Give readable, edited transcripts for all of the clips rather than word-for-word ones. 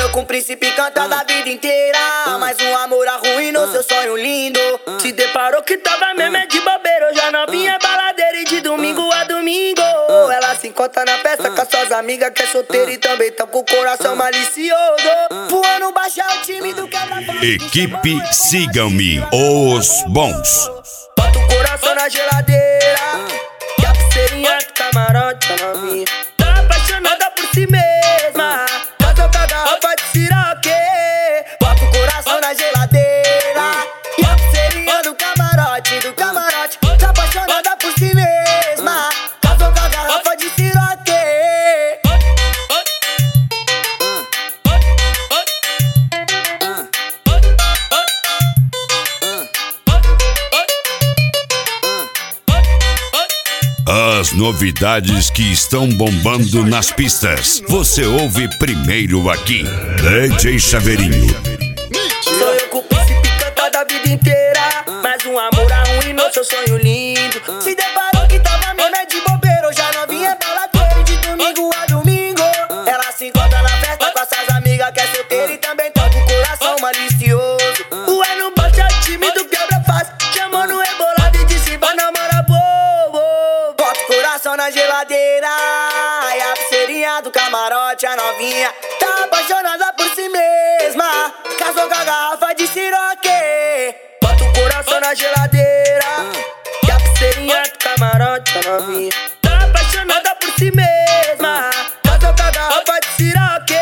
Sonhou com o príncipe cantando a vida inteira, mas um amor arruinou seu sonho lindo. Se deparou que tava mesmo é de bobeira, hoje a novinha é baladeira e de domingo a domingo ela se encontra na festa com as suas amigas que é solteira e também tão com o coração malicioso. Voando baixo é o time do quebra-pau. Equipe Sigam-me, os bons. Bota o coração na geladeira e a pulseirinha do camarote, a novinha tá apaixonada por si mesma. Casou com a garrafa de siroque. Bota o coração na geladeira e a pulseirinha do camarote, tá apaixonada por si mesma. Casou com a garrafa de siroque. As novidades que estão bombando nas pistas, você ouve primeiro aqui. DJ Chaveirinho. Sonhou com o príncipe cantado a vida inteira, mas um amor arruinou seu sonho lindo. Se deparou que tava mesmo é de bobeira, hoje a novinha é baladeira e de domingo a domingo ela se encontra na festa com as suas amigas que é solteira e também tá com o coração malicioso. O é no baixo é o time do quebra-face, chamou no rebolado e disse vai namorar bobo. Bota o coração na geladeira e a pulseirinha do camarote, a novinha tá apaixonada por si mesma. Casou com a garrafa de siroque. Bota o coração na geladeira e a pulseirinha do camarote, a novinha tá apaixonada por si mesma. Casou com a garrafa de siroque.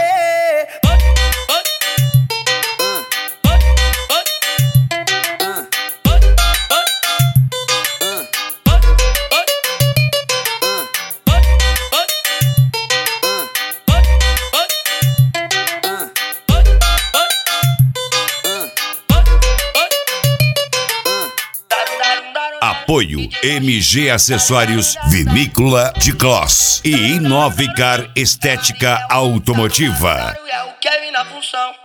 Apoio MG Acessórios, Vinícola de Clos e Inovicar Estética Automotiva. É o Kevin na função.